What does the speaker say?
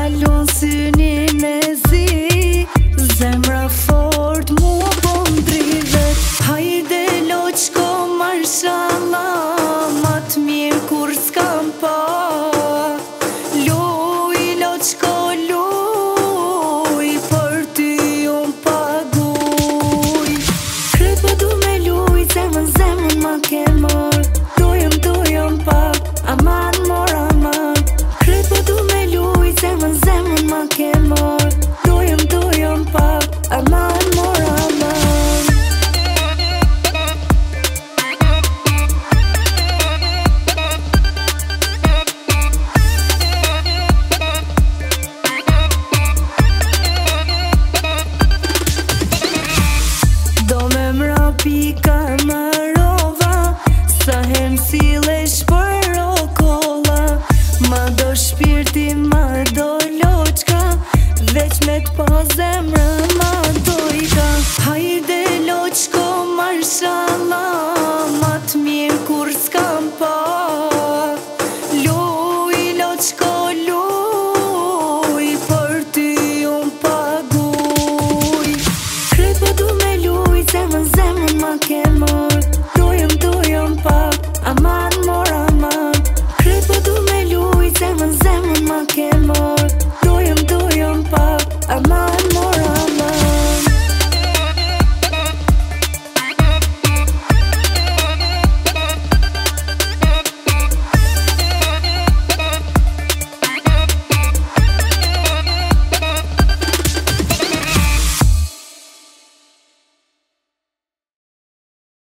kalon syni me zi, zemra fort mu po m'drivet. Hajde loqko marshallah, ma t'mirë kur s'kam pa. Luj loqko luj, për ty unë paguj. Kryt po du me luj, zemën ma ke mor. Dujëm pak, aman mor aman. Kryt po du me luj, zemën ma ke mor. Dujëm pak, aman mor aman. Do me mrapi ka më rova, sa hem s'illesh për okolla. Ma do shpirti, ma do loqka, veç me t'pa zemra